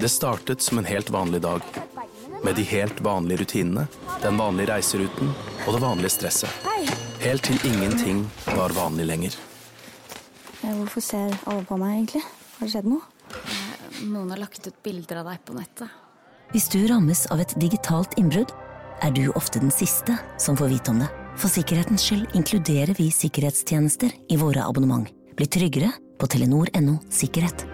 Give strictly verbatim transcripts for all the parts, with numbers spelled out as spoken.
Det startet som en helt vanlig dag, med de helt vanlige rutinene, den vanlige reiseruten og det vanlige stresset. Helt til ingenting var vanlig lenger. Hvorfor ser alle på meg egentlig? Har det skjedd noe? Noen har lagt ut bilder av deg på nettet. Hvis du rammes av et digitalt innbrudd, er du ofte den siste som får vite om det. For sikkerhetens skyld inkluderer vi sikkerhetstjenester i våre abonnement. Bli tryggere på telenor punktum no sikkerhet.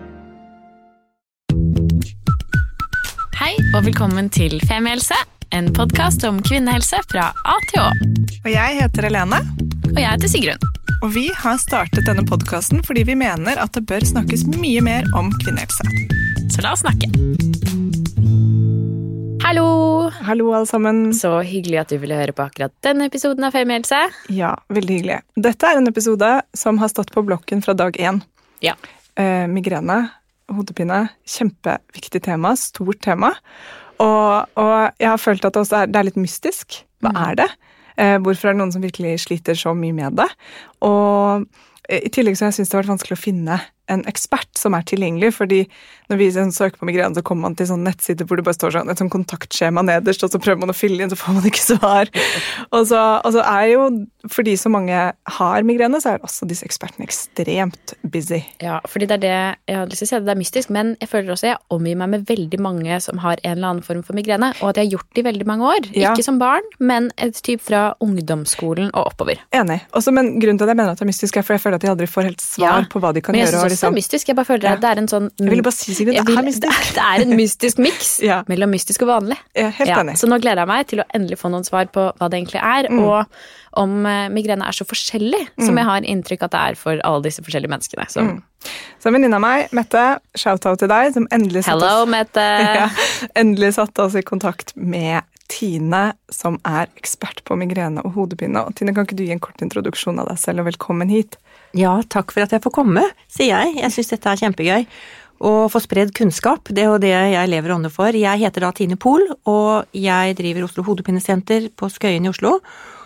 Hei og velkommen til Femihelse, en podcast om kvinnehelse fra A til Å. Og jeg heter Helene. Og jeg heter Sigrun. Og vi har startet denne podcasten fordi vi mener at det bør snakkes mye mer om kvinnehelse. Så la oss snakke. Hallo! Hallo alle sammen. Så hyggelig at du ville høre på akkurat denne episoden av Femihelse. Ja, veldig hyggelig. Dette er en episode som har stått på blokken fra dag én. Ja. Eh, migrene, hodepine, kjempeviktig tema, stort tema. Og, og jeg har følt at det, også er, det er litt mystisk. Hva mm. er det? Eh, hvorfor er det noen som virkelig sliter så mye med det? Og eh, i tillegg så har jeg synes det har vært vanskelig å finne en ekspert som er tilgjengelig, fordi når vi søker på migrene, så kommer man til sånn nettsider hvor det bare står sånn, et sånn kontaktskjema nederst, og så prøver man å fylle inn, så får man ikke svar. Og så, og så er jo, fordi så mange har migrene, så er også disse ekspertene ekstremt busy. Ja, fordi det er det, jeg har lyst til å si at det er mystisk, men jeg føler også at jeg omgir meg med veldig mange som har en eller annen form for migrene, og at jeg har gjort det i veldig mange år. Ja. Ikke som barn, men et typ fra ungdomsskolen og oppover. Enig. Også, men grunnen til at jeg mener at det er mystisk er for jeg føler at de aldri får helt svar ja. på hva de kan gjøre. Men jeg synes også det er mystisk. Jeg bare føler at ja. det er en sånn... Jeg ville bare si, Sigrid, det er mystisk. Det er en mystisk mix ja. mellom mystisk og vanlig. Ja, helt ja. enig. Så nå gleder jeg meg til å endelig få noen svar på hva det egentlig er, mm. og om uh, migrene er så forskjellig, mm. som jeg har inntrykk at det er for alle disse forskjellige menneskene. Så, mm. så en venninne av meg, Mette, shout-out til deg, som endelig satt, Hello, oss, Mette. ja, endelig satt oss i kontakt med Tine, som er ekspert på migrene og hodepine. Og Tine, kan ikke du gi en kort introduksjon av deg selv, og velkommen hit? Ja, takk for at jeg får komme, sier jeg. Jeg synes dette er kjempegøy. Og få spredd kunnskap, det er jo det jeg lever ånde for. Jeg heter da Tine Pohl, og jeg driver Oslo Hodepinesenter på Skøyen i Oslo.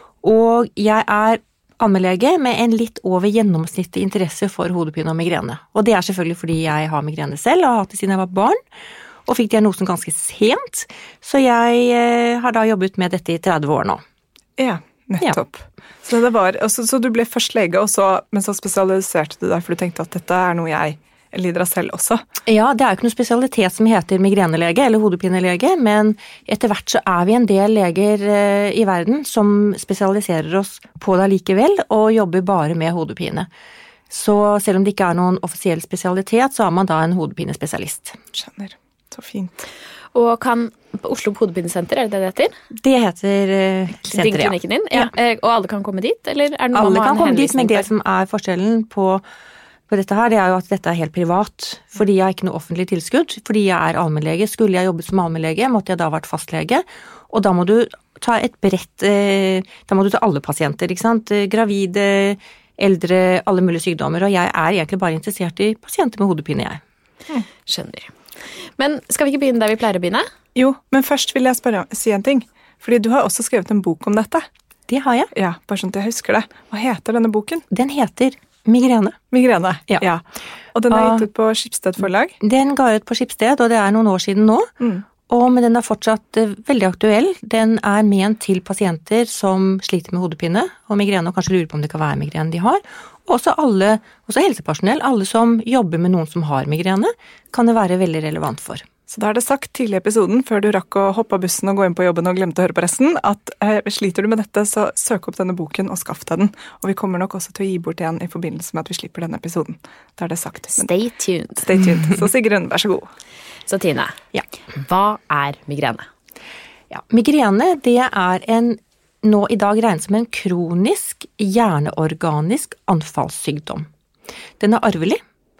Og jeg er allmennlege med en litt over gjennomsnittlig interesse for hodepine og migrene. Og det er selvfølgelig fordi jeg har migrene selv, og har hatt det siden jeg var barn, og fikk diagnosen ganske sent. Så jeg eh, har da jobbet med dette i tretti år nå. Ja, nettopp. Ja. Så, det var, altså, så du ble først lege, og så, men så spesialiserte du deg, for du tenkte at dette er noe jeg lider av selv også. Ja, det er jo ikke noen spesialitet som heter migrenelege eller hodepinelege, men etter hvert så er vi en del leger eh, i verden som spesialiserer oss på det likevel, og jobber bare med hodepine. Så selv om det ikke er noen offisiell spesialitet, så er man da en hodepinespesialist. Skjønner. Så fint. Og kan på Oslo Hodepinesenter, er det det det heter? Det heter uh, senteret, ja. Klinikken din? Ja. ja. Og alle kan komme dit, eller er det noe alle man kan komme dit, men det for? som er forskjellen på, på dette her, det er jo at dette er helt privat, fordi jeg har ikke noe offentlig tilskudd, fordi jeg er allmennlege. Skulle jeg jobbet som allmennlege, måtte jeg da ha vært fastlege, og da må du ta et bredt, eh, da må du ta alle pasienter, ikke sant? Gravide, eldre, alle mulige sykdommer, og jeg er egentlig bare interessert i pasienter med hodepine, jeg. Hmm. Skjønner. Men skal vi ikke begynne der vi pleier å begynne? Jo, men først vil jeg spørre, si en ting. Fordi du har også skrevet en bok om dette. Det har jeg. Ja, bare sånn at jeg husker det. Hva heter denne boken? Den heter Migrene. Migrene, ja. ja. Og den er gitt ut på Schibsted forlag? Den ga ut på Schibsted, og det er noen år siden nå. Mm. Og, men den er fortsatt uh, veldig aktuell. Den er ment til pasienter som sliter med hodepine og migrene, og kanskje lurer på om det kan være migrene de har. Også alle, også helsepersonell, alle som jobber med noen som har migrene, kan det være veldig relevant for. Så da er det sagt tidlig i episoden, før du rakk å hoppe av bussen og gå inn på jobben og glemte å høre på resten, at eh, sliter du med dette, så søk opp denne boken og skaff deg den. Og vi kommer nok også til å gi bort igjen i forbindelse med at vi slipper denne episoden. Da er det sagt. Men, stay tuned. Stay tuned. Så Sigrun, vær så god. Så Tine, ja. Hva er migrene? Ja, migrene, det er en nå i dag regnet som en kronisk, hjerneorganisk anfallssykdom. Den er arvelig.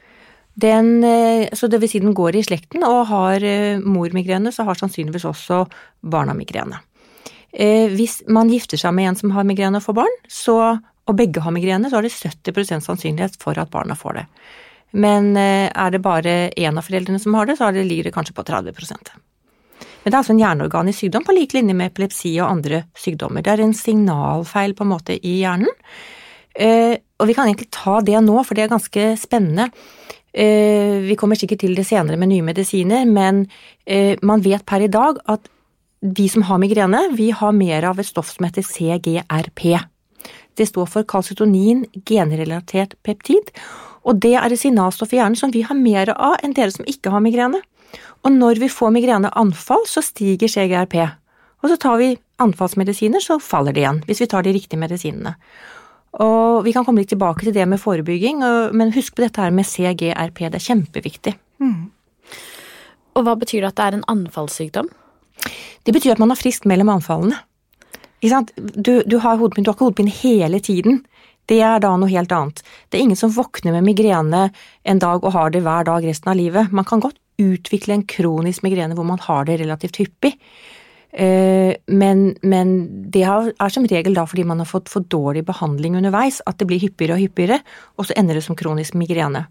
Den, så det vil si den går i slekten, og har mormigrene, så har sannsynligvis også barna migrene. Hvis man gifter seg med en som har migrene og får barn, så, og begge har migrene, så er det sytti prosent sannsynlighet for at barna får det. Men er det bare en av foreldrene som har det, så ligger det kanskje på tretti prosent. Men det er altså en hjerneorganisk sykdom på like linje med epilepsi og andre sykdommer. Det er en signalfeil på en måte i hjernen. Og vi kan egentlig ta det nå, for det er ganske spennende. Eh, vi kommer sikkert til det senere med nye medisiner, men eh, man vet per i dag at de som har migrene, vi har mer av et stoff som heter C G R P. Det står for kalsitonin genrelatert peptid, og det er et signalstoff i hjernen som vi har mer av enn dere som ikke har migrene. Og når vi får migreneanfall, så stiger C G R P. Og så tar vi anfallsmedisiner, så faller det igjen, hvis vi tar de riktige medisinene. Og vi kan komme litt tilbake til det med forebygging, men husk på dette her med C G R P, det er kjempeviktig. Mm. Og hva betyr det at det er en anfallssykdom? Det betyr at man er frisk mellom anfallene. Ikke sant? Du, du har hodepine, du har ikke hodepine hele tiden. Det er da noe helt annet. Det er ingen som våkner med migrene en dag og har det hver dag resten av livet. Man kan godt utvikle en kronisk migrene hvor man har det relativt hyppig. Men, men det er som regel da fordi man har fått for dårlig behandling underveis, at det blir hyppigere og hyppigere, og så ender det som kronisk migrene.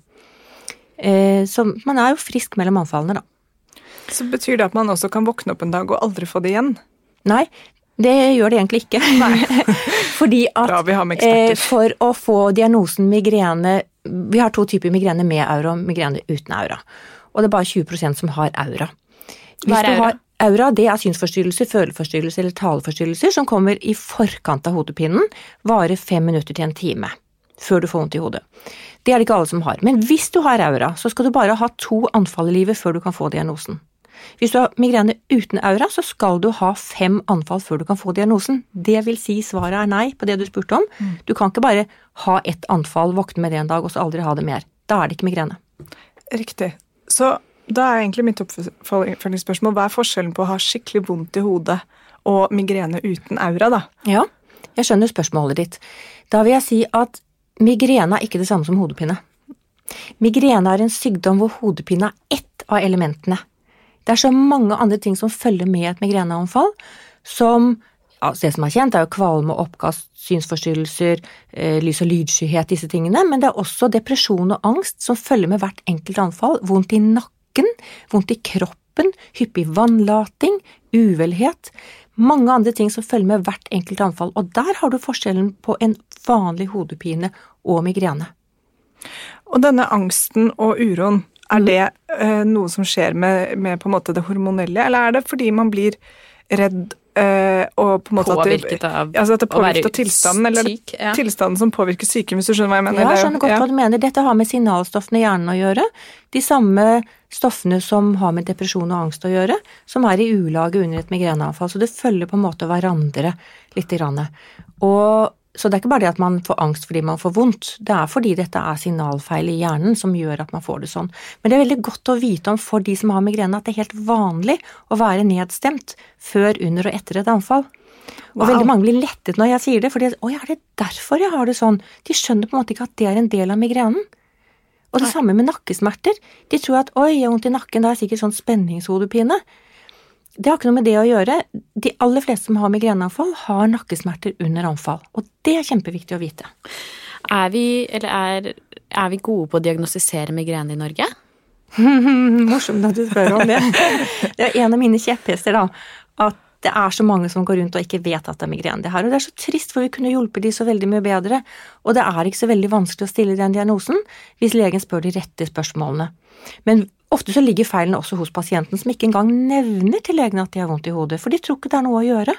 Så man er jo frisk mellom anfallene da. Så betyr det at man også kan våkne opp en dag og aldri få det igjen? Nei, det gjør det egentlig ikke. Fordi at eh, for å få diagnosen migrene, vi har to typer migrene med aura og migrene uten aura. Og det er bare tjue prosent som har aura. Hvis Hva er aura? Aura, det er synsforstyrrelser, føleforstyrrelser eller taleforstyrrelser som kommer i forkant av hodepinen, varer fem minutter til en time, før du får vondt i hodet. Det er det ikke alle som har. Men hvis du har aura, så skal du bare ha to anfall i livet før du kan få diagnosen. Hvis du har migrene uten aura, så skal du ha fem anfall før du kan få diagnosen. Det vil si svaret er nei på det du spurte om. Mm. Du kan ikke bare ha ett anfall, våkne med det en dag, og så aldri ha det mer. Da er det ikke migrene. Riktig. Så da er egentlig mitt oppfølgingsspørsmål, hva er forskjellen på å ha skikkelig vondt i hodet og migrene uten aura da? Ja, jeg skjønner spørsmålet ditt. Da vil jeg si at migrene er ikke det samme som hodepine. Migrene er en sykdom hvor hodepine er ett av elementene. Det er så mange andre ting som følger med et migreneanfall, som, ja, det som er kjent, er jo kvalme, oppkast, synsforstyrrelser, eh, lys- og lydskyhet, disse tingene, men det er også depresjon og angst som følger med hvert enkelt anfall, vondt i nakken, vondt i kroppen, hyppig vannlating, uvelhet, mange andre ting som følger med hvert enkelt anfall, og der har du forskjellen på en vanlig hodepine og migrene. Og denne angsten og uroen, er det uh, noe som skjer med, med på en måte det hormonelle, eller er det fordi man blir redd uh, og på en måte påvirket av, at det, altså at det påvirket av tilstanden, eller syk, ja. Tilstanden som påvirker syke, hvis du skjønner hva jeg mener? Ja, jeg skjønner godt ja. hva du mener. Dette har med signalstoffene i hjernen å gjøre. De samme stoffene som har med depresjon og angst å gjøre, som er i ulage under et migreneanfall, så det følger på en måte hverandre litt grann. Og så det er ikke bare det at man får angst fordi man får vondt, det er fordi dette er signalfeil i hjernen som gjør at man får det sånn. Men det er veldig godt å vite om for de som har migrene at det er helt vanlig å være nedstemt før, under og etter et anfall. Og wow. Veldig mange blir lettet når jeg sier det, fordi oi, er det derfor jeg har det sånn? De skjønner på en måte ikke at det er en del av migrenen. Og det Nei. Samme med nakkesmerter. De tror at oi, jeg har vondt i nakken, det er sikkert sånn spenningshodepine. Det har ikke noe med det å gjøre. De aller fleste som har migreneanfall har nakkesmerter under anfall, og det er kjempeviktig å vite. Er vi, eller er, er vi gode på å diagnostisere migrene i Norge? Morsomt at du spør om det. Det er en av mine kjepphester da, at det er så mange som går rundt og ikke vet at det er migrene det her, og det er så trist, for vi kunne hjulpet de så veldig mye bedre, og det er ikke så veldig vanskelig å stille den diagnosen hvis legen spør de rette spørsmålene. Men ofte så ligger feilen også hos pasienten som ikke engang nevner til legen at de har vondt i hodet, for de tror ikke det er noe å gjøre.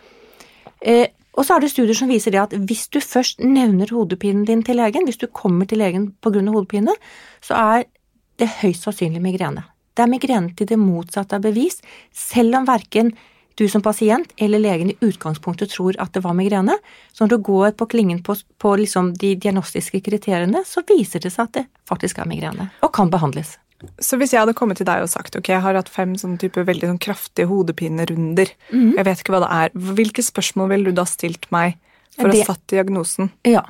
Eh, og så er det studier som viser det at hvis du først nevner hodepinen din til legen, hvis du kommer til legen på grunn av hodepine, så er det høyst sannsynlig migrene. Det er migrene til det motsatte av bevis, selv om hverken du som pasient eller legen i utgangspunktet tror at det var migrene. Så når du går på klingen på, på liksom de diagnostiske kriteriene, så viser det seg at det faktisk er migrene, og kan behandles. Så hvis jeg hadde kommet til deg og sagt, ok, jeg har hatt fem sånne type veldig sånn kraftige hodepinerunder, mm. jeg vet ikke hva det er, hvilke spørsmål ville du da stilt meg for det, å satt diagnosen? Ja,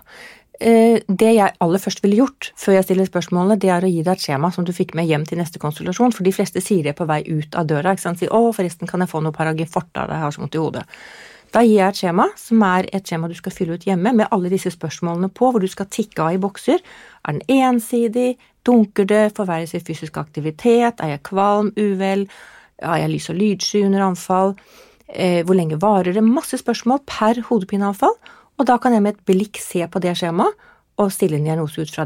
det jeg aller først ville gjort før jeg stiller spørsmålene, det er å gi deg et skjema som du fikk med hjem til neste konsultasjon, for de fleste sier det på vei ut av døra, ikke sant? Sier, å forresten kan jeg få noe Paragifort av det, jeg har så vondt i hodet. Da gir jeg et skjema, som er et skjema du skal fylle ut hjemme, med alle disse spørsmålene på, hvor du skal tikke av i bokser. Er den ensidig? Dunker det? Forverres i fysisk aktivitet? Er jeg kvalm, uvel? Er jeg lys- og lydsky under anfall? Eh, hvor lenge varer det? Masse spørsmål per hodepineanfall, og da kan jeg med et blikk se på det skjemaet og stille en diagnose ut fra det.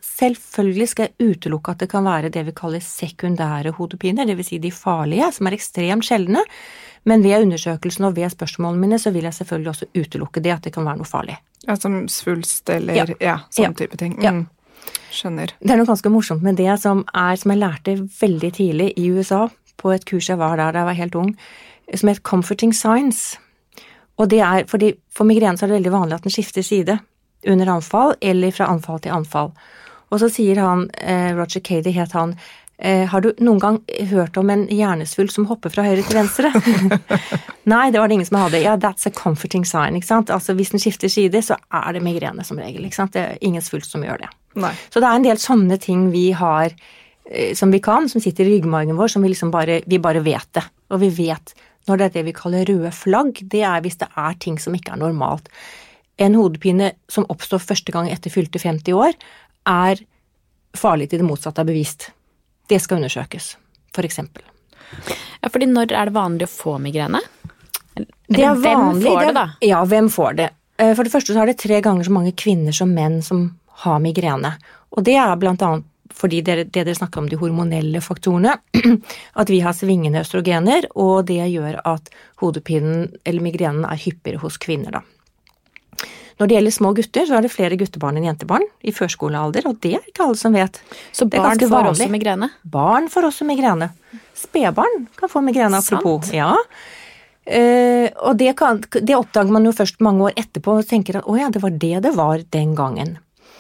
selvfølgelig skal jeg utelukke at det kan være det vi kaller sekundære hodepiner, det vil si de farlige, som er ekstremt sjeldne, men ved undersøkelsen og ved spørsmålene mine så vil jeg selvfølgelig også utelukke det at det kan være noe farlig. Ja, som svulst eller ja, ja sånn ja. type ting. Mm. Ja. Skjønner. Det er noe ganske morsomt med det som er, som jeg lærte veldig tidlig i U S A, på et kurs jeg var der da jeg var helt ung, som heter Comforting Signs. Og det er, fordi for migrene så er det veldig vanlig at den skifter side under anfall, eller fra anfall til anfall. Og så sier han, eh, Roger Cady het han, eh, har du noen gang hørt om en hjernesvulst som hopper fra høyre til venstre? Nei, det var det ingen som hadde. Ja, that's a comforting sign, ikke sant? Altså hvis den skifter side, så er det migrene som regel, ikke sant? Det er ingen svulst som gjør det. Nei. Så det er en del sånne ting vi har som vi kan, som sitter i ryggmargen vår, som vi liksom bare, vi bare vet det. Og vi vet, når det er det vi kaller røde flagg, det er hvis det er ting som ikke er normalt. En hodepine som oppstår første gang etter fylte femti år, er farlig til det motsatte er bevist. Det skal undersøkes, for eksempel. Ja, fordi når er det vanlig å få migrene? Det er vanlig. Hvem får det da? Ja, hvem får det? For det første så er det tre ganger så mange kvinner som menn som har migrene. Og det er blant annet fordi det, det dere snakker om de hormonelle faktorene, at vi har svingende østrogener, og det gjør at hodepinen eller migrenen er hyppigere hos kvinner da. Når det gjelder små gutter, så er det flere guttebarn enn jentebarn i førskolealder, og det er ikke alle som vet. Så barn får vanlig. Også migrene? Barn får også migrene. Spedbarn kan få migrene, apropos. Sant? Ja. Uh, og det, kan, det oppdager man jo først mange år etterpå, og tenker at åja, det var det det var den gangen.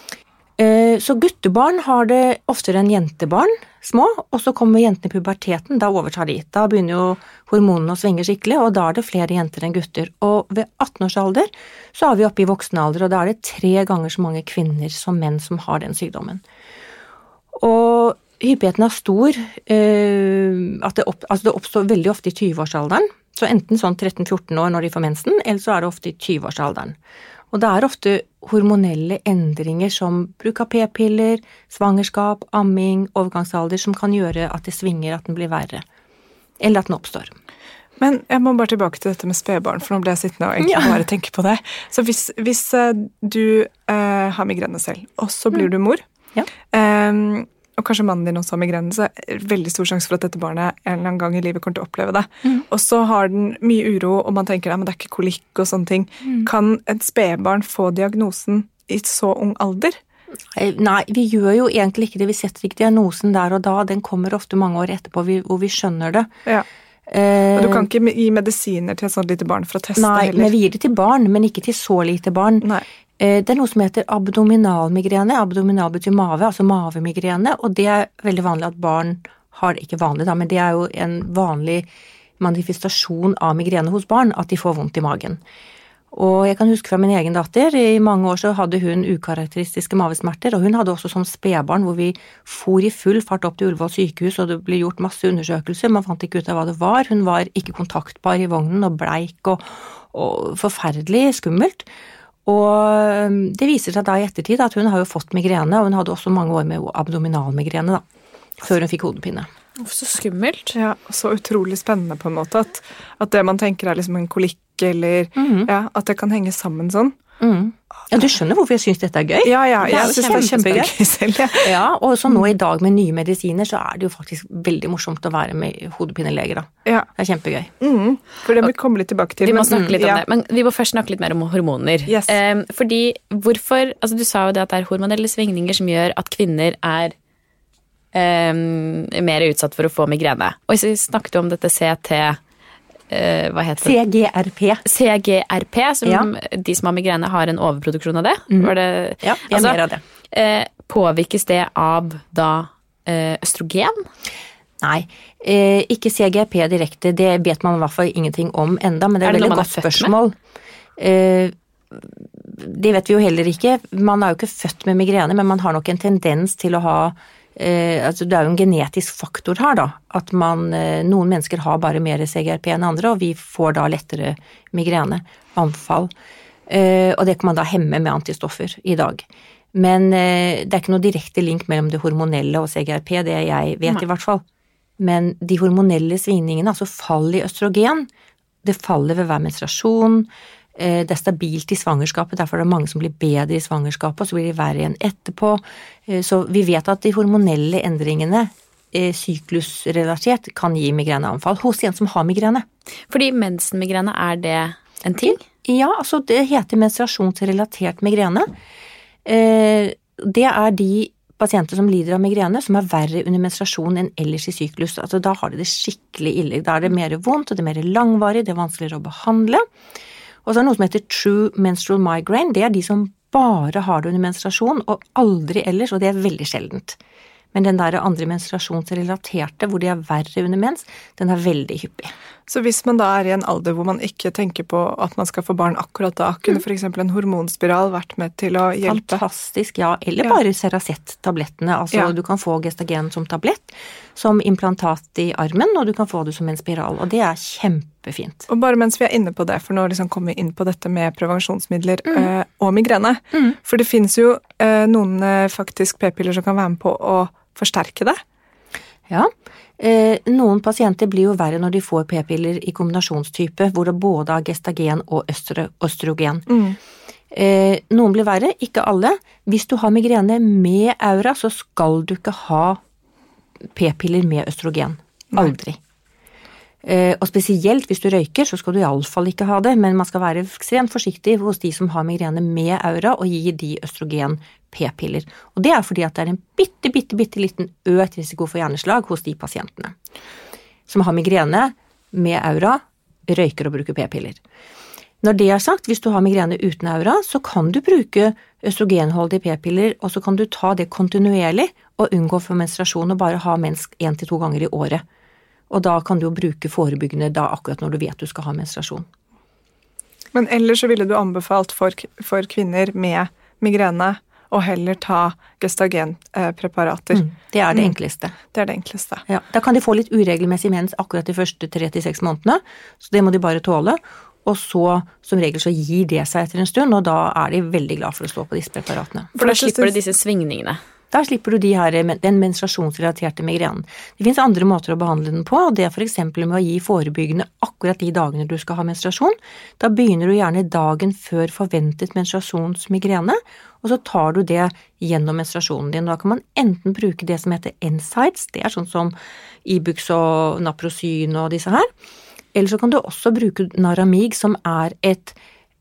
Så guttebarn har det oftere enn jentebarn, små, og så kommer jentene i puberteten, da overtar de. Da begynner jo hormonene å svinge skikkelig, og da er det flere jenter enn gutter. Og ved atten års alder så er vi oppe i voksenalder, og da er det tre ganger så mange kvinner som menn som har den sykdommen. Og hyppigheten er stor, at det, opp, altså det oppstår veldig ofte i tjue-årsalderen, så enten sånn tretten til fjorten år når de får mensen, eller så er det ofte i tjue-årsalderen. Og det er ofte hormonelle endringer som bruk av p-piller, svangerskap, amming, overgangsalder som kan gjøre at det svinger, at den blir verre. Eller at den oppstår. Men jeg må bare tilbake til dette med spedbarn, for nå ble jeg sittende og egentlig ja. bare tenke på det. Så hvis, hvis du eh, har migrene selv, og så blir du mor, ja. eh, og kanskje mannen din også har migrene, så er det veldig stor sjanse for at dette barnet en eller annen gang i livet kommer til å oppleve det. Mm. Og så har den mye uro, og man tenker, ja, men det er ikke kolikk og sånne ting. Mm. Kan et spedbarn få diagnosen i så ung alder? Nei, vi gjør jo egentlig ikke det. Vi setter ikke diagnosen der og da. Den kommer ofte mange år etterpå hvor vi skjønner det. Ja. Eh, og du kan ikke gi medisiner til et sånt lite barn for å teste nei, heller? Nei, vi gir det til barn, men ikke til så lite barn. Nei. Det er noe som heter abdominalmigrene. Abdominal betyr mave, altså mavemigrene, og det er veldig vanlig at barn har det, ikke vanlig da, men det er jo en vanlig manifestasjon av migrene hos barn, at de får vondt i magen. Og jeg kan huske fra min egen datter, i mange år så hadde hun ukarakteristiske mavesmerter, og hun hadde også som spedbarn hvor vi for i full fart opp til Ullevål sykehus, og det ble gjort masse undersøkelser, man fant ikke ut av hva det var, hun var ikke kontaktbar i vognen, og bleik, og, og forferdelig skummelt. Og det viser seg da i ettertid at hun har jo fått migrene, og hun hadde også mange år med abdominalmigrene da, før hun fikk hodepine. Så skummelt. Ja, så utrolig spennende på en måte, at, at det man tenker er liksom en kolikk, eller mm-hmm. ja, at det kan henge sammen sånn. Mm. Ja, du skjønner hvorfor jeg synes dette er gøy? Ja, ja, jeg synes det er kjempegøy selv, ja. Ja, og så nå i dag med nye medisiner, så er det jo faktisk veldig morsomt å være med hodepineleger da. Ja. Det er kjempegøy. Mm. For det må vi komme litt tilbake til. Vi må snakke men, litt om ja. det, men vi må først snakke litt mer om hormoner. Yes. Um, fordi, hvorfor, altså du sa jo det at det er hormonelle svingninger som gjør at kvinner er um, mer utsatt for å få migrene. Og så snakket du om dette C T, Uh, hva heter det? C G R P. C G R P, som ja. de som har migrene har en overproduksjon av det. Mm. Var det ja, jeg altså, mer av det. Uh, påvirkes det av da uh, østrogen? Nei, uh, ikke C G R P direkte, det vet man i hvert fall ingenting om enda, men det er, er det veldig godt spørsmål. Uh, det vet vi jo heller ikke. Man er jo ikke født med migrene, men man har nok en tendens til å ha Eh, altså det er jo en genetisk faktor her da, at man, eh, noen mennesker har bare mer C G R P enn andre, og vi får da lettere migrene, anfall, eh, og det kan man da hemme med antistoffer i dag. Men eh, det er ikke noe direkte link mellom det hormonelle og C G R P, det jeg vet i hvert fall. Men de hormonelle svingningene, altså fall i østrogen, det faller ved hver menstruasjon, Det er stabilt i svangerskapet, derfor er det mange som blir bedre i svangerskapet, og så blir de verre igjen etterpå. Så vi vet at de hormonelle endringene, syklusrelatert, kan gi migreneanfall hos en som har migrene. Fordi mensenmigrene, er det en ting? Ja, altså det heter menstruasjonsrelatert migrene. Det er de pasienter som lider av migrene, som er verre under menstruasjon enn ellers i syklus. Altså da har de det skikkelig ille. Da er det mer vondt, og det er mer langvarig, det er vanskeligere å behandle. Og så er det noe som heter true menstrual migraine, det er de som bare har det under menstruasjon, og aldri ellers, og det er veldig sjeldent. Men den der andre menstruasjonsrelaterte, hvor de er verre under mens, den er veldig hyppig. Så hvis man da er i en alder hvor man ikke tenker på at man skal få barn akkurat da, kunne for eksempel en hormonspiral vært med til å hjelpe? Fantastisk, ja. Eller bare Cerazette-tablettene. Altså ja. Du kan få gestagen som tablett, som implantat i armen, og du kan få det som en spiral, og det er kjempefint. Og bare mens vi er inne på det, for nå liksom kommer vi inn på dette med prevensjonsmidler mm. øh, og migrene. Mm. For det finnes jo øh, noen øh, faktisk p-piller som kan være med på å forsterke det. Ja, eh, noen pasienter blir jo verre når de får p-piller i kombinasjonstype, hvor det både er gestagen og østre, østrogen. Mm. Eh, noen blir verre, ikke alle. Hvis du har migrene med aura, så skal du ikke ha p-piller med østrogen. Aldri. Eh, og spesielt hvis du røyker, så skal du i alle fall ikke ha det, men man skal være ekstremt forsiktig hos de som har migrene med aura, og gi de østrogen p-piller. Og det er fordi at det er en bitte, bitte, bitte liten økt risiko for hjerneslag hos de pasientene som har migrene med aura, røyker og bruker p-piller. Når det er sagt, hvis du har migrene uten aura, så kan du bruke østrogenholdige p-piller, og så kan du ta det kontinuerlig og unngå for menstruasjon og bare ha mens en til to ganger i året. Og da kan du jo bruke forebyggende da akkurat når du vet du skal ha menstruasjon. Men ellers så ville du anbefalt for, for kvinner med migrene og heller ta gestagenpreparater. Mm, det er det enkleste. Mm, det er det enkleste. Ja, da kan de få litt uregelmessig mens akkurat de første tre til seks månedene, så det må de bare tåle. Og så, som regel, så gir det seg etter en stund, og da er de veldig glad for å stå på disse preparatene. For da slipper du disse svingningene. Da slipper du de her, den menstruasjonsrelaterte migrenen. Det finnes andre måter å behandle den på, og det er for eksempel med å gi forebyggende akkurat de dagene du skal ha menstruasjon. Da begynner du gjerne dagen før forventet menstruasjonsmigrene, og så tar du det gjennom menstruasjonen din. Da kan man enten bruke det som heter N SAIDs, det er sånn som Ibux og Naprosyn og disse her, eller så kan du også bruke Naramig, som er et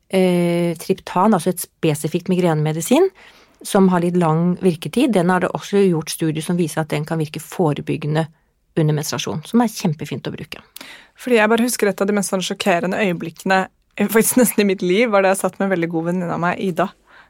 eh, triptan, altså et spesifikt migrenemedisin, som har litt lang virketid. Den har det også gjort studier som viser at den kan virke forebyggende under menstruasjon, som er kjempefint å bruke. Fordi jeg bare husker et av de mest sjokkerende øyeblikkene, faktisk nesten i mitt liv, var da jeg satt med en veldig god venninne av meg, Ida.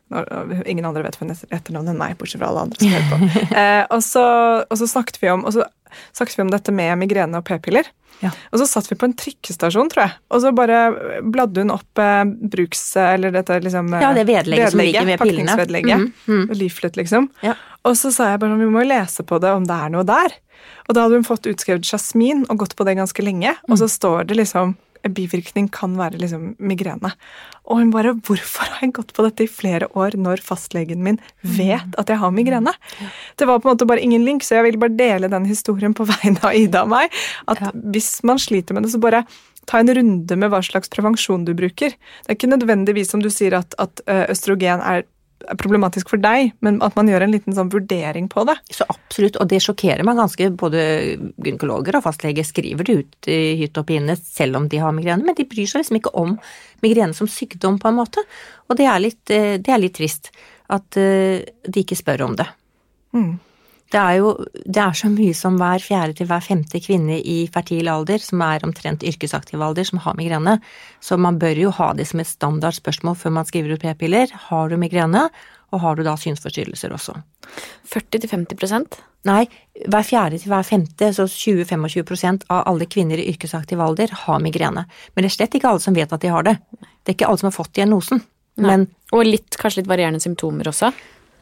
Ingen andre vet for etternavn enn meg, bortsett fra alle andre som hører på. eh, og, så, og så snakket vi om, og så snakket vi om dette med migrene og p-piller. Ja. Og så satt vi på en trikkestasjon, tror jeg, og så bare bladde hun opp eh, bruks, eller dette liksom ja, det vedlegget som ligger med pillene. Pakningsvedlegget, mm, mm. leaflet liksom. Ja. Og så sa jeg bare, vi må lese på det om det er noe der. Og da hadde hun fått utskrevet jasmin og gått på det ganske lenge, mm. og så står det liksom, bivirkning kan være liksom migrene. Og hun bare, hvorfor har jeg gått på dette i flere år når fastlegen min vet at jeg har migrene? Det var på en måte bare ingen link, så jeg ville bare dele den historien på vegne av Ida og meg, at ja. Hvis man sliter med det, så bare ta en runde med hva slags prevensjon du bruker. Det er ikke nødvendigvis som du sier at, at østrogen er problematisk for deg, men at man gjør en liten sånn vurdering på det. Så absolutt, og det sjokkerer meg ganske. Både gynekologer og fastleger skriver det ut i hytt og pine selv om de har migrene, men de bryr seg liksom ikke om migrene som sykdom på en måte. Og det er litt, det er litt trist at de ikke spør om det. Mm. Det er jo det er så mye som hver fjerde til hver femte kvinne i fertil alder, som er omtrent yrkesaktiv alder, som har migrene. Så man bør jo ha det som et standard spørsmål før man skriver ut p-piller. Har du migrene, og har du da synsforstyrrelser også? førti til femti prosent? Nei, hver fjerde til hver femte, så tjue til tjuefem prosent av alle kvinner i yrkesaktiv alder har migrene. Men det er slett ikke alle som vet at de har det. Det er ikke alle som har fått diagnosen. Men, og litt, kanskje litt varierende symptomer også?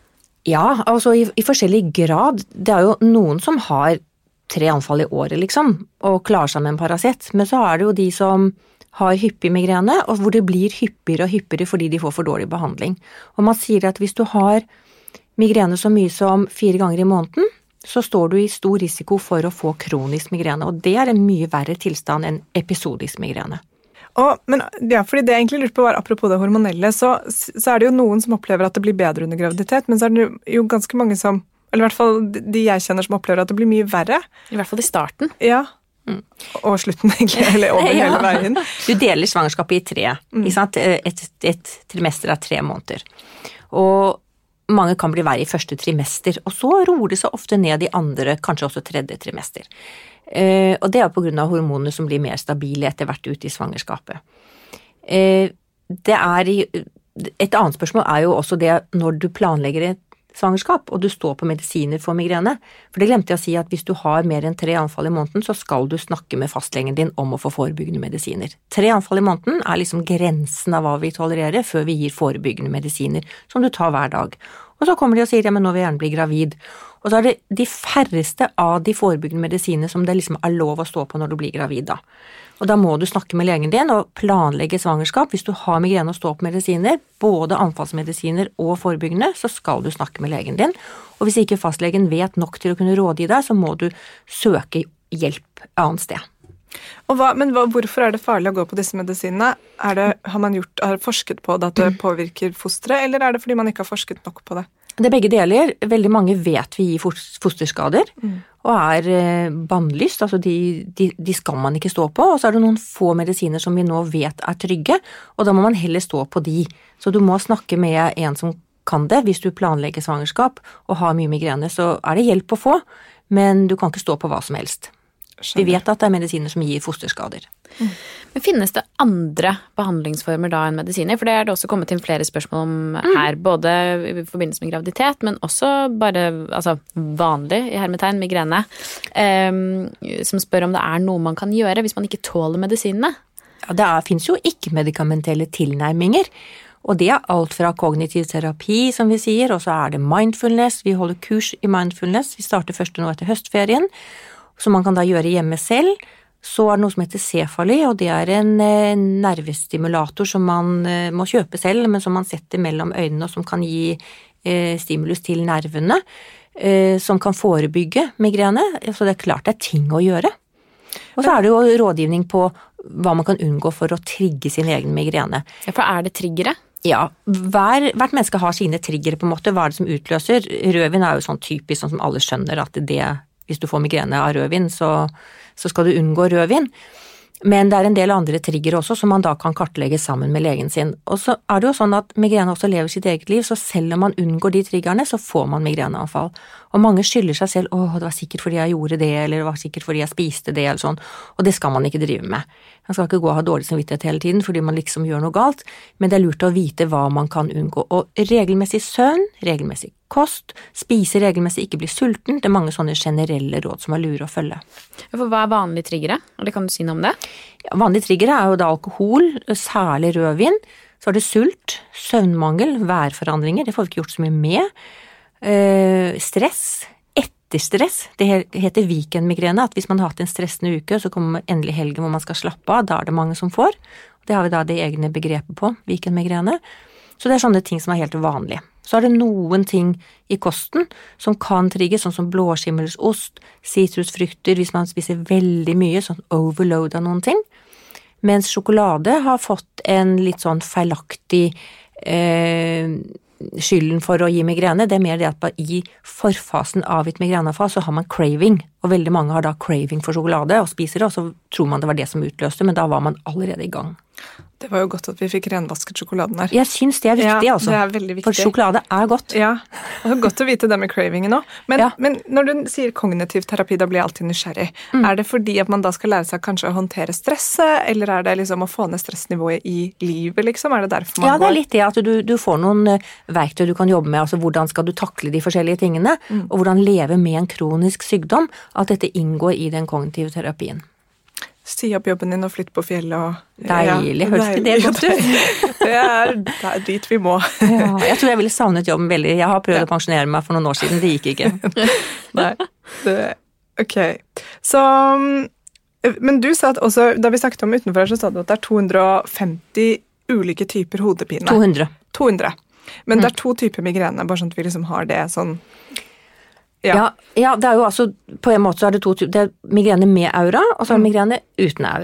Ja, altså i, i forskjellig grad. Det er jo noen som har tre anfall i året, liksom, og klarer seg med en Paracet, men så er det jo de som har hyppig migrene, og hvor det blir hyppigere og hyppigere fordi de får for dårlig behandling. Og man sier at hvis du har migrene så mye som fire ganger i måneden, så står du i stor risiko for å få kronisk migrene, og det er en mye verre tilstand enn episodisk migrene. Og, men ja, fordi det jeg egentlig lurte på var, apropos det hormonelle, så, så er det jo noen som opplever at det blir bedre under graviditet, men så er det jo ganske mange som, eller i hvert fall de jeg kjenner som opplever at det blir mye verre. I hvert fall i starten. Ja, mm. og slutten egentlig, eller over ja. hele veien. Du deler svangerskapet i tre, mm. ikke sant? Et, et trimester er tre måneder. Og mange kan bli verre i første trimester, og så roer det seg ofte ned i andre, kanskje også tredje trimester. Eh, og det er på grunn av hormonene som blir mer stabile etter hvert ut i svangerskapet. Eh, det er, et annet spørsmål er jo også det når du planlegger et svangerskap, og du står på medisiner for migrene. For det glemte jeg å si at hvis du har mer enn tre anfall i måneden, så skal du snakke med fastlegen din om å få forebyggende medisiner. Tre anfall i måneden er liksom grensen av hva vi tolererer før vi gir forebyggende medisiner, som du tar hver dag. Og så kommer de og sier, ja, men nå vil jeg gjerne bli gravid. Og så er det de færreste av de forebyggende medisinene som det liksom er lov å stå på når du blir gravid da. Og da må du snakke med legen din og planlegge svangerskap. Hvis du har migrene og står på medisiner, både anfallsmedisiner og forebyggende, så skal du snakke med legen din. Og hvis ikke fastlegen vet nok til å kunne råde i deg, så må du søke hjelp annet sted. Og hva, men hva, hvorfor er det farlig å gå på disse medisinene? Er det, har man gjort, har forsket på det at det påvirker fosteret, eller er det fordi man ikke har forsket nok på det? Det er begge deler. Veldig mange vet vi gir fosterskader, mm. og er bannlyst, altså de, de, de skal man ikke stå på, og så er det noen få medisiner som vi nå vet er trygge, og da må man heller stå på de. Så du må snakke med en som kan det, hvis du planlegger svangerskap og har mye migrene, så er det hjelp å få, men du kan ikke stå på hva som helst. Skjønner. Vi vet at det er medisiner som gir fosterskader. Mm. Men finnes det andre behandlingsformer da enn medisiner? For det er det også kommet inn flere spørsmål om her, mm. både i forbindelse med graviditet, men også bare altså, vanlig, i hermetegn, migrene, um, som spør om det er noe man kan gjøre hvis man ikke tåler medisinene. Ja, det er, finnes jo ikke-medikamentelle tilnærminger, og det er alt fra kognitiv terapi, som vi sier, og så er det mindfulness, vi holder kurs i mindfulness, vi starter først nå etter høstferien, som man kan da gjøre hjemme selv. Så er det noe som heter Cefali, og det er en eh, nervestimulator som man eh, må kjøpe selv, men som man setter mellom øynene, og som kan gi eh, stimulus til nervene, eh, som kan forebygge migrene. Så det er klart det er ting å gjøre. Og så er det jo rådgivning på hva man kan unngå for å trigge sin egen migrene. Ja, for er det triggere? Ja, hver, hvert menneske har sine triggere på en måte, hva er det som utløser. Rødvin er jo sånn typisk, sånn som alle skjønner at det hvis du får migrene av rødvin, så, så skal du unngå rødvin. Men det er en del andre triggere også, som man da kan kartlegge sammen med legen sin. Og så er det jo sånn at migrene også lever sitt eget liv, så selv om man unngår de triggerne, så får man migreneanfall. Og mange skylder seg selv, åh, det var sikkert fordi jeg gjorde det, eller det var sikkert fordi jeg spiste det, eller sånn. Og det skal man ikke drive med. Man skal ikke gå og ha dårlig samvittighet hele tiden, fordi man liksom gjør noe galt, men det er lurt å vite hva man kan unngå. Og regelmessig søvn, regelmessig kost, spise regelmessig, ikke bli sulten, det er mange sånne generelle råd som er lure å følge. For hva er vanlige triggere? Eller kan du si noe om det? Ja, vanlige triggere er jo da alkohol, særlig rødvin, så er det sult, søvnmangel, værforandringer, det får vi ikke gjort så mye med, eh, stress, etterstress, det heter weekendmigrene, at hvis man har hatt en stressende uke, så kommer endelig helgen hvor man skal slappe av, da er det mange som får, det har vi da det egne begrepet på, weekendmigrene, så det er sånne ting som er helt vanlige. Så er det noen ting i kosten som kan trigge, sånn som blåskimmelsost, sitrusfrukter, hvis man spiser veldig mye, sånn overload av noen ting. Mens sjokolade har fått en litt sånn feilaktig eh, skylden for å gi migrene. Det er mer det at i forfasen av et migreneanfall så har man craving, og veldig mange har da craving for sjokolade og spiser det, og så tror man det var det som utløste, men da var man allerede i gang. Det var jo godt at vi fikk renvasket sjokoladen her. Jeg synes det er viktig, ja, altså. Det er veldig viktig. For sjokolade er godt. Ja, og det er godt å vite det med cravingen også. Men, ja. men når du sier kognitiv terapi, da blir jeg alltid nysgjerrig. Mm. Er det fordi at man da skal lære seg kanskje å håndtere stresset, eller er det liksom å få ned stressnivået i livet, liksom? Er det derfor man går? Ja, det er litt det at du, du får noen verktøy du kan jobbe med, altså hvordan skal du takle de forskjellige tingene, mm. og hvordan leve med en kronisk sykdom, at dette inngår i den kognitive terapien. Si opp jobben din og flytt på fjellet og... Deilig, ja, høres ikke det godt ut? Det er, det er dit vi må. Ja, jeg tror jeg ville savnet jobben veldig. Jeg har prøvd ja. å pensjonere meg for noen år siden, det gikk ikke. Nei, det, ok. Så, men du sa at også, da vi snakket om utenfor her, så sa du at det er to hundre og femti ulike typer hodepine. to hundre. to hundre. Men mm. det er to typer migrene, bare sånn at vi liksom har det sånn... Ja. Ja, ja, det er jo altså, på en måte så er det to typer, det er migrene med aura, og så er det migrene uten aura.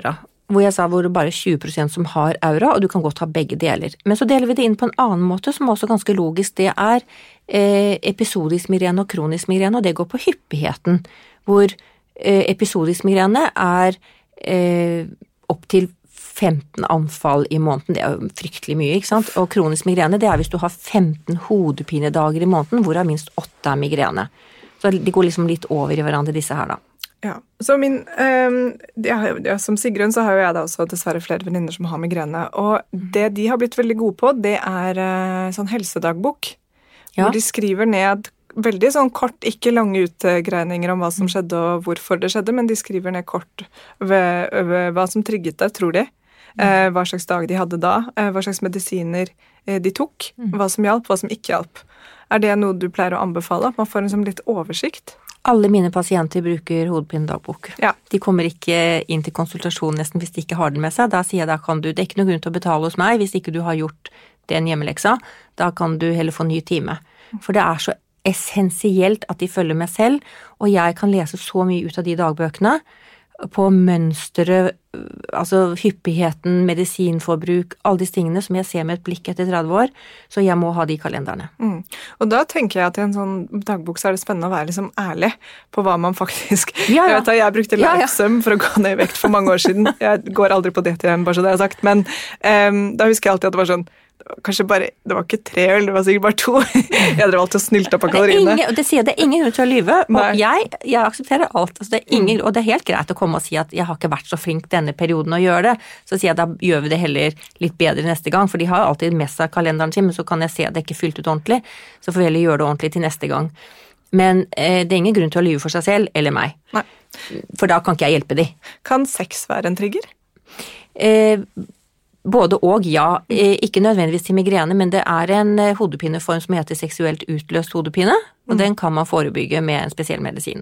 hvor jeg sa hvor det bare er tjue prosent som har aura, og du kan godt ha begge deler. Men så deler vi det inn på en annen måte, som er også ganske logisk. Det er eh, episodisk migrene og kronisk migrene, og det går på hyppigheten, hvor eh, episodisk migrene er eh, opp til femten anfall i måneden. Det er jo fryktelig mye, ikke sant? Og kronisk migrene, det er hvis du har femten hodepinedager i måneden, hvor det minst åtte er migrene. Så de går liksom litt over i hverandre, disse her da. Ja, så min, um, jeg, ja, som Sigrun så har jo jeg da også dessverre flere venninner som har migrene, og det de har blitt veldig gode på, det er uh, sånn helsedagbok, ja. Hvor de skriver ned veldig sånn kort, ikke lange utgreininger om hva som skjedde og hvorfor det skjedde, men de skriver ned kort ved, ved hva som trigget det, tror de, uh, hva slags dag de hadde da, uh, hva slags medisiner uh, de tok, hva som hjalp, hva som ikke hjalp. Er det noe du pleier å anbefale, at man får en sånn litt oversikt? Alle mine pasienter bruker hodepinedagbok. Ja. De kommer ikke inn til konsultasjon nesten hvis de ikke har den med seg. Da sier jeg da kan du, det er ikke noe grunn til å betale hos meg hvis ikke du har gjort den hjemmeleksa. Da kan du heller få ny time. For det er så essensielt at de følger med selv, og jeg kan lese så mye ut av de dagbøkene på mønstre, altså hyppigheten, medisinforbruk, alle disse tingene som jeg ser med et blikk etter tretti år, så jeg må ha de kalenderne. Mm. Og da tenker jeg at i en sånn dagbok så er det spennende å være liksom ærlig på hva man faktisk... Ja, ja. Jeg vet at jeg brukte Lifesum for å gå ned i vekt for mange år siden. Jeg går aldri på det igjen, bare så det er sagt, men um, da husker jeg alltid at det var sånn, kanskje bare, det var ikke tre øl, det var sikkert bare to. Jeg hadde valgt å snylte på kaloriene. Det, det sier det er ingen grunn til å lyve, og jeg, jeg aksepterer alt. Altså det er ingen, og det er helt greit å komme og si at jeg har ikke vært så flink denne perioden å gjøre det. Så sier jeg da gjør vi det heller litt bedre neste gang, for de har alltid med seg kalenderen sin, men så kan jeg se at det ikke er fylt ut ordentlig, så får vi heller gjøre det ordentlig til neste gang. Men eh, det er ingen grunn til å lyve for seg selv, eller meg. Nei. For da kan ikke jeg hjelpe de. Kan sex være en trigger? Eh, Både og, ja. Ikke nødvendigvis til migrene, men det er en hodepineform som heter seksuelt utløst hodepine, og mm. den kan man forebygge med en spesiell medisin.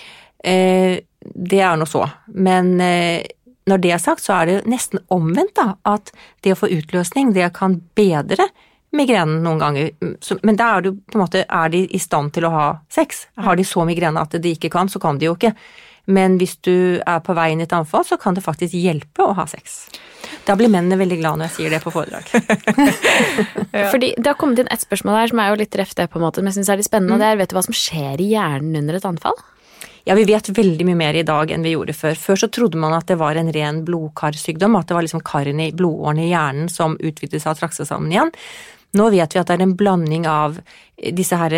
Det er noe så. Men når det er sagt, så er det nesten omvendt da, at det å få utløsning, det kan bedre migrenen noen ganger. Men da er, du, på en måte, er de i stand til å ha sex. Har de så migrene at de ikke kan, så kan de jo ikke. Men hvis du er på vei inn i et anfall, så kan det faktisk hjelpe å ha sex. Da blir mennene veldig glad når jeg sier det på foredrag. Ja. Fordi det har kommet inn et spørsmål her som er jo litt reft det på en måte, men jeg synes det er litt spennende, og det er, vet du hva som skjer i hjernen under et anfall? Ja, vi vet veldig mye mer i dag enn vi gjorde før. Før så trodde man at det var en ren blodkarsykdom, at det var liksom karene i blodårene i hjernen som utvidet seg og trakk seg sammen igjen. Nå vet vi at det er en blanding av disse her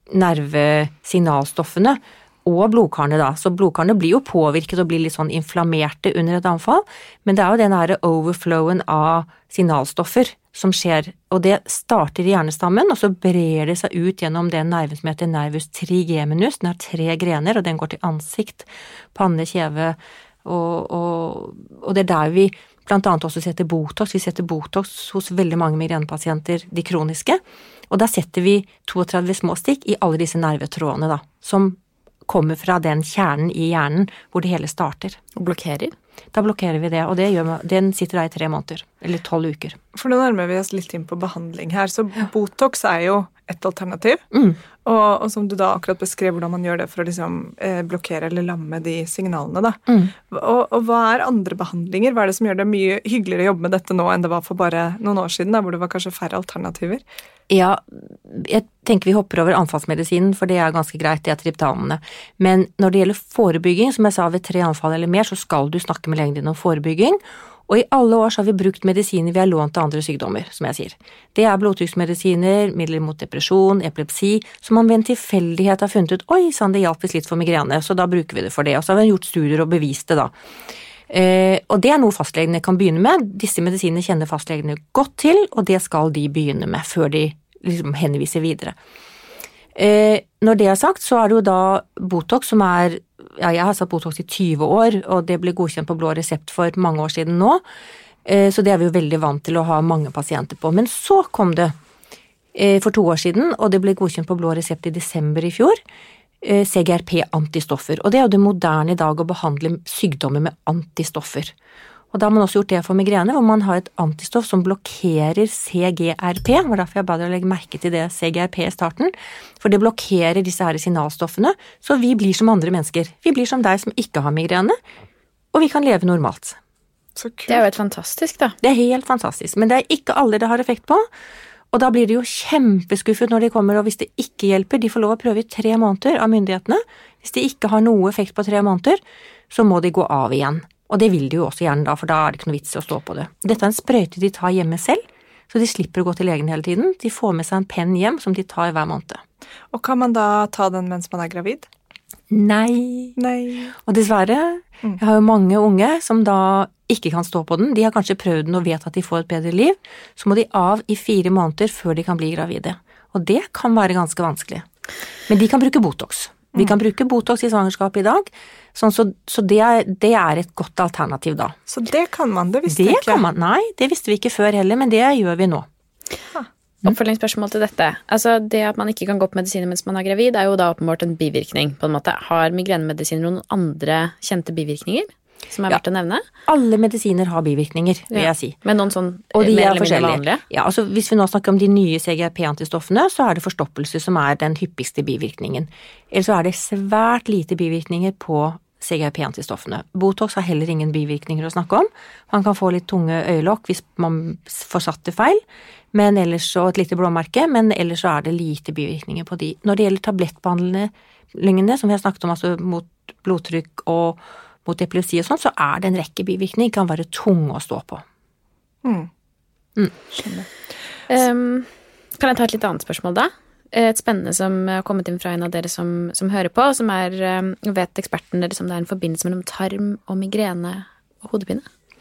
nervesignalstoffene og blodkarene da, så blodkarene blir jo påvirket og blir litt sånn inflammerte under et anfall, men det er jo den her overflowen av signalstoffer som skjer, og det starter i hjernestammen, og så brer det seg ut gjennom den nerven som heter nervus trigeminus, den har tre grener, og den går til ansikt, panne, kjeve, og, og, og det er der vi blant annet også setter Botox, vi setter Botox hos veldig mange migrenepasienter, de kroniske, og da setter vi trettito små stikk i alle disse nervetrådene da, som kommer fra den kjernen i hjernen hvor det hele starter. Og blokkerer? Da blokkerer vi det, og det gjør, den sitter der i tre måneder, eller tolv uker. For nå nærmer vi oss litt inn på behandling her, så Botox er jo et alternativ, mm. og, og som du da akkurat beskrev hvordan man gjør det for å liksom, eh, blokkere eller lamme de signalene da. Mm. Og, og hva er andre behandlinger? Hva er det som gjør det mye hyggeligere å jobbe med dette nå enn det var for bare noen år siden, da, hvor det var kanskje færre alternativer? Ja, jeg tenker vi hopper over anfallsmedisinen, for det er ganske greit, det er triptanene. Men når det gjelder forebygging, som jeg sa ved tre anfall eller mer, så skal du snakke med legen din om forebygging. Og i alle år så har vi brukt medisiner vi har lånt til andre sykdommer, som jeg sier. Det er blodtrykksmedisiner, midler mot depresjon, epilepsi, som man ved en tilfeldighet har funnet ut, oi, sånn det hjalp litt for migrene, så da bruker vi det for det. Og så har vi gjort studier og bevist det da. Eh, og det er noe fastlegene kan begynne med. Disse medisinene kjenner fastlegene godt til, og det skal de begynne med før de liksom henviser videre. Eh, når det er sagt, så er det jo da Botox som er, ja, jeg har satt Botox i tyve år, og det ble godkjent på blå resept for mange år siden nå, eh, så det er vi jo veldig vant til å ha mange pasienter på. Men så kom det eh, for to år siden, og det ble godkjent på blå resept i desember i fjor, C G R P-antistoffer, og det er jo det moderne i dag å behandle sykdommer med antistoffer. Og da har man også gjort det for migrene, hvor man har et antistoff som blokkerer C G R P, og derfor jeg ba deg å legge merke til det C G R P i starten, for det blokkerer disse her signalstoffene, så vi blir som andre mennesker. Vi blir som deg som ikke har migrene, og vi kan leve normalt. Så kult. Det er jo helt fantastisk, da. Det er helt fantastisk, men det er ikke alle det har effekt på, og da blir de jo kjempeskuffet når de kommer, og hvis det ikke hjelper, de får lov å prøve i tre måneder av myndighetene. Hvis de ikke har noe effekt på tre måneder, så må de gå av igjen. Og det vil de jo også gjerne da, for da er det ikke noe vits i å stå på det. Dette er en sprøyte de tar hjemme selv, så de slipper å gå til legen hele tiden. De får med seg en penn hjem som de tar hver måned. Og kan man da ta den mens man er gravid? Nei. Nei. Og dessverre, jeg har jo mange unge som da ikke kan stå på den. De har kanskje prøvd den og vet at de får et bedre liv. Så må de av i fire måneder før de kan bli gravide. Og det kan være ganske vanskelig. Men de kan bruke Botox. Vi kan bruke Botox i svangerskapet i dag, sånn så, så det, er, det er et godt alternativ da. Så det kan man, det visste det vi ikke. Kan man, nei, det visste vi ikke før heller, men det gjør vi nå. Ha. Oppfølgingsspørsmål til dette. Altså, det at man ikke kan gå på medisiner mens man er gravid, er jo da åpenbart en bivirkning, på en måte. Har migrenemedisiner noen andre kjente bivirkninger som er Ja. verdt å nevne? Alle medisiner har bivirkninger, vil Ja. jeg si. Men noen sånn Og de mer er eller mindre forskjellige. vanlige? Ja, altså hvis vi nå snakker om de nye C G R P-antistoffene, så er det forstoppelse som er den hyppigste bivirkningen. Eller så er det svært lite bivirkninger på C G R P-antistoffene. Botox har heller ingen bivirkninger å snakke om. Man kan få litt tunge øyelokk hvis man får satt det feil, men ellers så et lite blåmerke, men ellers så er det lite bivirkninger på de. Når det gjelder tablettbehandlingene, som vi har snakket om, altså mot blodtrykk og mot epilepsi og sånn, så er det en rekke bivirkninger, kan være tunge å stå på. Mm. Mm. Um, kan jeg ta et litt annet spørsmål da? Et spennende som har kommet inn fra en av dere som, som hører på, som er, um, vet eksperten deres om det er en forbindelse mellom tarm og migrene og hodepine?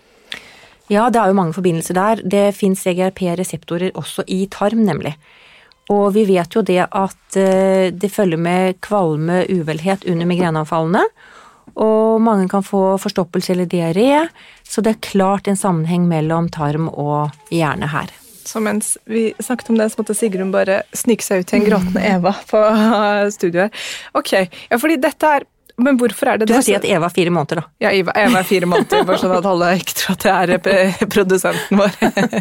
Ja, det er jo mange forbindelser der. Det finnes C G R P-reseptorer også i tarm, nemlig. Og vi vet jo det at uh, det følger med kvalme, uvelhet under migreneanfallene, og mange kan få forstoppelse eller diaré, så det er klart en sammenheng mellom tarm og hjerne her. Så mens vi snakket om det, så måtte Sigrun bare snike seg ut til en gråtende Eva på studioet. Ok, ja, fordi dette er, men hvorfor er det Du det? får si at Eva er fire måneder da. Ja, Eva, Eva er fire måneder, bare sånn at alle ikke tror at det er p- produsenten vår.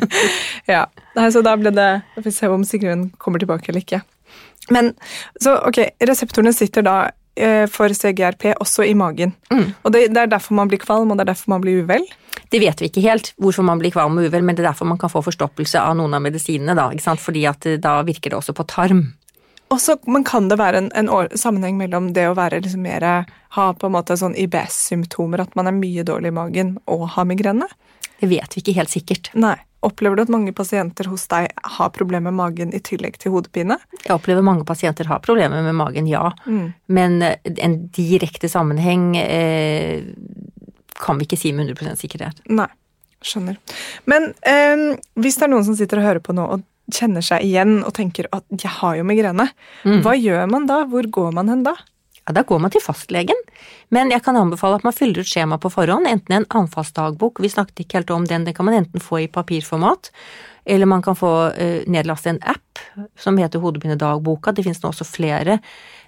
Ja, nei, så da ble det, da får vi se om Sigrun kommer tilbake eller ikke. Men, så ok, reseptorene sitter da eh, for C G R P også i magen. Mm. Og det, det er derfor man blir kvalm, og det er derfor man blir uvel. Det vet vi ikke helt hvorfor man blir kvalm og uvel, men det er derfor man kan få forstoppelse av noen av medisinene da, ikke sant? Fordi at da virker det også på tarm. Og så men kan det være en, en år, sammenheng mellom det å være liksom mer, ha på en måte sånn I B S-symptomer, at man er mye dårlig i magen og har migrene? Det vet vi ikke helt sikkert. Nei. Opplever du at mange pasienter hos deg har problemer med magen i tillegg til hodepine? Jeg opplever mange pasienter har problemer med magen, ja. Mm. Men en direkte sammenheng eh, kan vi ikke si med hundre prosent sikkerhet. Nei, skjønner. Men eh, hvis det er noen som sitter og hører på nå og kjenner seg igjen og tenker at jeg har jo migrene, Mm. hva gjør man da? Hvor går man hen da? Ja, da går man til fastlegen. Men jeg kan anbefale at man fyller ut skjema på forhånd, enten en anfallsdagbok, vi snakket ikke helt om den, det kan man enten få i papirformat, eller man kan få uh, nedlaste en app som heter Hodepinedagboka. Det finnes nå også flere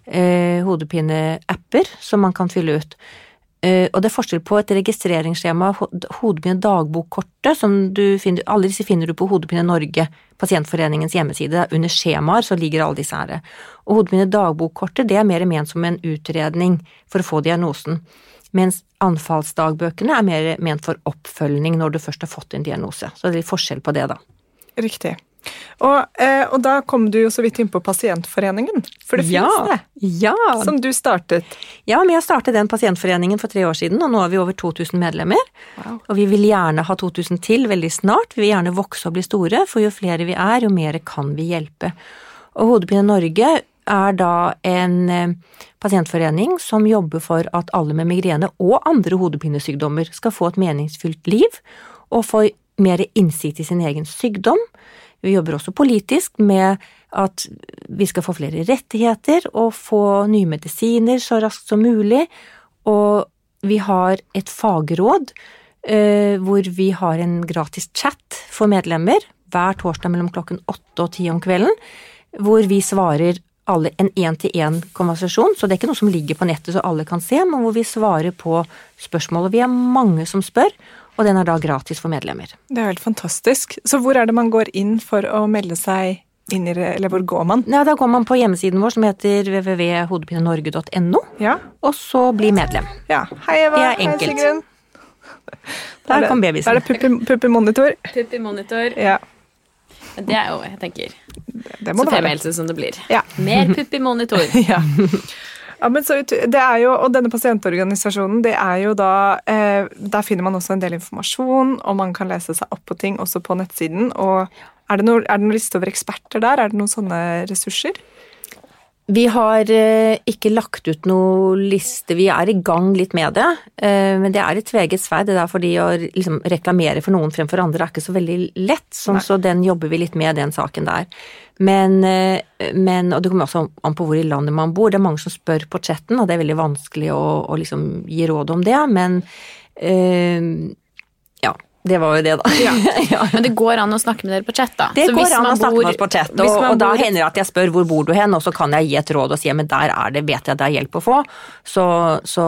uh, hodepineapper som man kan fylle ut. Uh, og det er forskjell på et registreringsskjema, Hodepinedagbokortet, som du finner, alle disse finner du på Hodepine Norge, pasientforeningens hjemmeside. Under skjemaer så ligger alle disse her. Og Hodepinedagbokortet, det er mer ment som en utredning for å få diagnosen, mens anfallsdagbøkene er mer ment for oppfølging når du først har fått en diagnose. Så det er litt forskjell på det da. Riktig. Og, eh, og da kom du jo så vidt inn på pasientforeningen, for det Ja, finnes det, ja. som du startet. Ja, men jeg startet den pasientforeningen for tre år siden, og nå har vi over to tusen medlemmer. Wow. Og vi vil gjerne ha to tusen til veldig snart. Vi vil gjerne vokse og bli store, for jo flere vi er, jo mer kan vi hjelpe. Og Hodepine Norge er da en eh, pasientforening som jobber for at alle med migrene og andre hodepinesykdommer skal få et meningsfylt liv, og få mer innsikt i sin egen sykdom. Vi jobber også politisk med at vi skal få flere rettigheter og få nye medisiner så raskt som mulig, og vi har et fagråd eh, hvor vi har en gratis chat for medlemmer hver torsdag mellom klokken åtte og ti om kvelden, hvor vi svarer alle en en-til-en-konversasjon, så det er ikke noe som ligger på nettet så alle kan se, men hvor vi svarer på spørsmål, og vi er mange som spør, og den er da gratis for medlemmer. Det er helt fantastisk. Så hvor er det man går inn for å melde seg inn i det, eller hvor går man? Ja, da går man på hjemmesiden vår som heter w w w punktum hodepinenorge punktum no, Ja, og så bli medlem. ja. Hei Eva, Det er hei enkelt. Sigrun. Der kom babyen. Da er det puppi, puppimonitor. Puppimonitor. Ja. Det er jo, jeg tenker, det må så det være. femihelse som det blir. Ja. Mer puppimonitor. Ja. Ja, men så, det er jo, og denne pasientorganisasjonen, det er jo da, eh, der finner man også en del informasjon, og man kan lese seg opp på ting også på nettsiden. Og er det noe, er det noe liste over eksperter der? Er det noen sånne ressurser? Vi har eh, ikke lagt ut noe liste, vi er i gang litt med det, eh, men det er et tveget sverd, det er fordi å liksom, reklamere for noen fremfor andre er ikke så veldig lett, sånn, så den jobber vi litt med, den saken der. Men, eh, men, og det kommer også an på hvor i landet man bor, det er mange som spør på chatten, og det er veldig vanskelig å, å liksom, gi råd om det, men eh, ja, det var jo det da. Ja. Ja. Men det går an å snakke med dere på chat da. Det så går an å snakke bor, med oss på chat, og, og da bor... hender det at jeg spør hvor bor du hen, og så kan jeg gi et råd og si, men der er det, vet jeg det er hjelp å få. Så, så,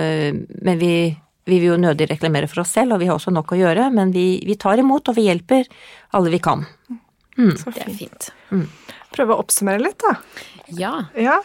men vi, vi vil jo nødig reklamere for oss selv, og vi har også nok å gjøre, men vi, vi tar imot, og vi hjelper alle vi kan. Mm. Så det er fint. Mm. Prøve å oppsummere litt da. Ja. Ja.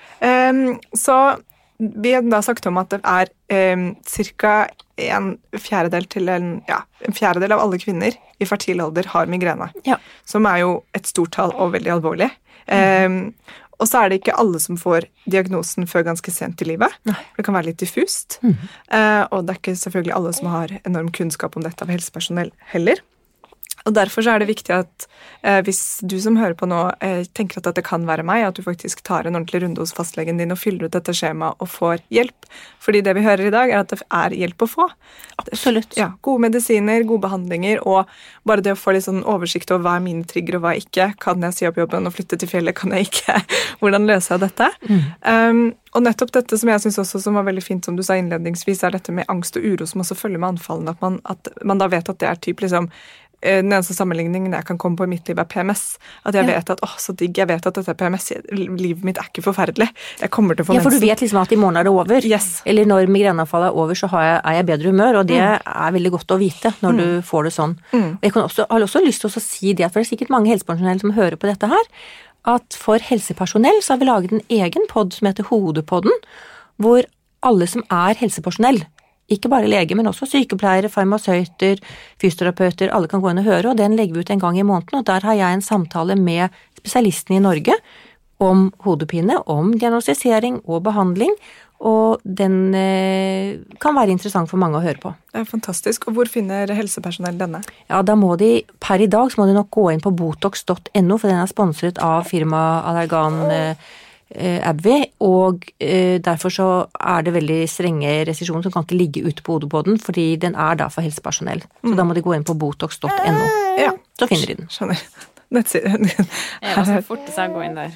Um, så vi har da sagt om at det er um, cirka en fjerdedel til en, ja, en fjerdedel av alle kvinner i fertil alder har migrene, ja. Som er jo et stort tall og veldig alvorlig. Um, og så er det ikke alle som får diagnosen før ganske sent i livet. Nei. Det kan være litt diffust. Mm. Uh, og det er ikke selvfølgelig alle som har enorm kunnskap om dette av helsepersonell heller. Og derfor så er det viktig at eh, hvis du som hører på nå eh, tenker at dette kan være meg, at du faktisk tar en ordentlig runde hos fastlegen din og fyller ut dette skjemaet og får hjelp. Fordi det vi hører i dag er at det er hjelp å få. Absolutt. Ja, gode medisiner, gode behandlinger, og bare det å få litt sånn oversikt over hva er mine trigger og hva ikke. Kan jeg si opp jobben og flytte til fjellet? Kan jeg ikke? Hvordan løser jeg dette? Mm. Um, og nettopp dette som jeg synes også som var veldig fint, som du sa innledningsvis, er dette med angst og uro som også følger med anfallene. At man, at man da vet at det er typ liksom den eneste sammenligningen jeg kan komme på i mitt liv er P M S. At jeg ja. vet at, åh, så digg, jeg vet at dette er P M S. Livet mitt er ikke forferdelig. Jeg kommer til å få mensen. Ja, for du vet liksom at i morgen er det over. Yes. Eller når migreneanfallet er over, så har jeg, er jeg bedre humør, og det mm. er veldig godt å vite når mm. du får det sånn. Mm. Og jeg kan også, har også lyst til å si det, for det er sikkert mange helsepersonell som hører på dette her, at for helsepersonell så har vi laget en egen podd som heter Hodepodden, hvor alle som er helsepersonell, ikke bare lege, men også sykepleiere, farmasøyter, fysioterapeuter, alle kan gå inn og høre, og den legger vi ut en gang i måneden, og der har jeg en samtale med spesialistene i Norge om hodepine, om diagnostisering og behandling, og den eh, kan være interessant for mange å høre på. Det er fantastisk. Og hvor finner helsepersonell denne? Ja, da må de, per i dag så må de nok gå inn på botox punktum no, for den er sponset av firma Allergan eh, Abby, og eh, derfor så er det veldig strenge restriksjoner som kan ikke ligge ute på hodepodden, fordi den er da for helsepersonell. Så mm. da må de gå inn på botox punktum no. Ja. Så finner de den. Skjønner. Nettsiden. Jeg var så fort til å gå inn der.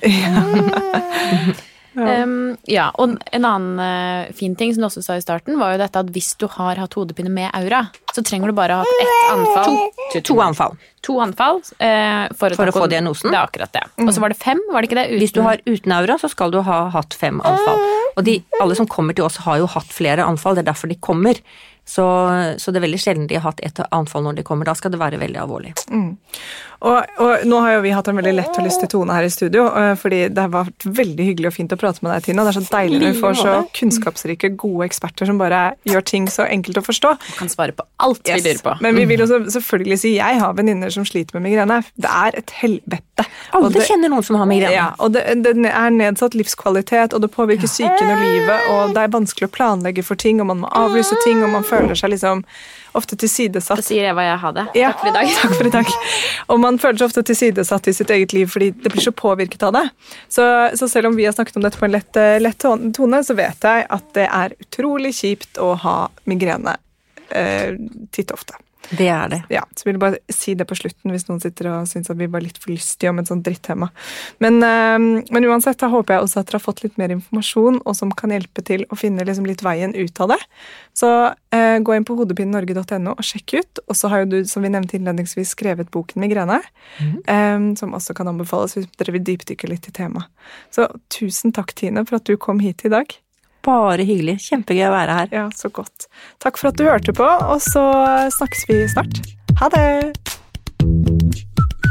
Ja. Um, ja, og en annen uh, fin ting som du også sa i starten, var jo dette at hvis du har hatt hodepine med aura, så trenger du bare ha hatt ett anfall. To, to anfall. To anfall uh, for, for å få diagnosen. Det er akkurat det. Mm. Og så var det fem, var det ikke det? Uten... Hvis du har uten aura, så skal du ha hatt fem anfall. Og de, alle som kommer til oss har jo hatt flere anfall, det er derfor de kommer. Så, så det er veldig sjelden de har hatt et anfall når de kommer. Da skal det være veldig alvorlig. Mm. Og, og nå har jo vi hatt en veldig lett og lystig tone her i studio, fordi det har vært veldig hyggelig og fint å prate med deg, Tina. Det er så deilig når vi får så kunnskapsrike, gode eksperter som bare gjør ting så enkelt å forstå. Du kan svare på alt yes. vi lurer på. Men vi vil også selvfølgelig si, jeg har venninner som sliter med migrene. Det er et helvete. Alle det, kjenner noen som har migrene. Ja, og det, det er nedsatt livskvalitet, og det påvirker psyken og livet, og det er vanskelig å planlegge for ting, og man må avlyse ting, og man føler seg liksom ofte tilsidesatt. Da sier Eva jeg har det. Ja, takk for i dag. Takk for i dag. Og man føler seg ofte tilsidesatt i sitt eget liv fordi det blir så påvirket av det. Så, så selv om vi har snakket om dette på en lett, lett tone, så vet jeg at det er utrolig kjipt å ha migrene eh, titt ofte. Det er det. Ja, så vil jeg bare si det på slutten hvis noen sitter og synes at vi var litt for lystige om et sånt drittema. Men, øh, men uansett, da håper jeg også at dere har fått litt mer informasjon, og som kan hjelpe til å finne liksom litt veien ut av det. Så øh, gå inn på hodepinnorge punktum no og sjekk ut. Og så har jo du, som vi nevnte innledningsvis, skrevet boken Migrene, mm. øh, som også kan anbefales hvis dere vil dypdykke litt i temaet. Så tusen takk, Tine, for at du kom hit i dag. Bare hyggelig. Kjempegøy å være her. Ja, så godt. Takk for at du hørte på, og så snakkes vi snart. Ha det! Tusen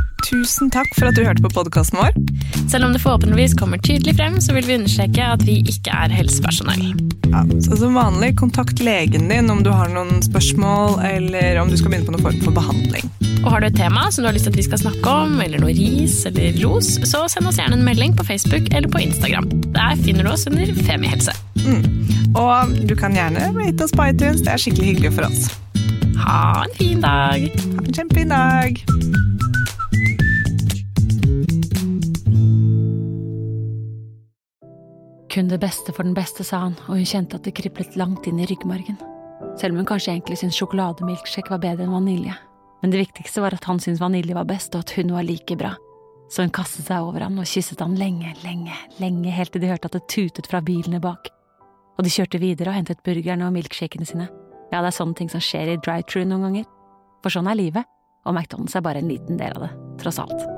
tusen takk for at du hørte på podcasten vår. Selv om det forhåpentligvis kommer tydelig frem, så vil vi understreke at vi ikke er helsepersonell. Ja, så som vanlig, kontakt legen din om du har noen spørsmål, eller om du skal begynne på noen form for behandling. Og har du et tema som du har lyst til at vi skal snakke om, eller noe ris eller ros, så send oss gjerne en melding på Facebook eller på Instagram. Der finner du oss under Femihelse. Mm. Og du kan gjerne rate oss på iTunes, det er skikkelig hyggelig for oss. Ha en fin dag! Ha en kjempefin dag! Kun det beste for den beste, sa han, og hun kjente at det kriblet langt inn i ryggmargen. Selv om hun kanskje egentlig syntes sjokolademilkshake var bedre enn vanilje. Men det viktigste var at han syntes vanilje var best, og at hun var like bra. Så hun kastet seg over han og kysset han lenge, lenge, lenge, helt til de hørte at det tutet fra bilene bak. Og de kjørte videre og hentet burgerne og milkshakene sine. Ja, det er sånne ting som skjer i drive-thru noen ganger. For sånn er livet, og McDonald's er bare en liten del av det, tross alt.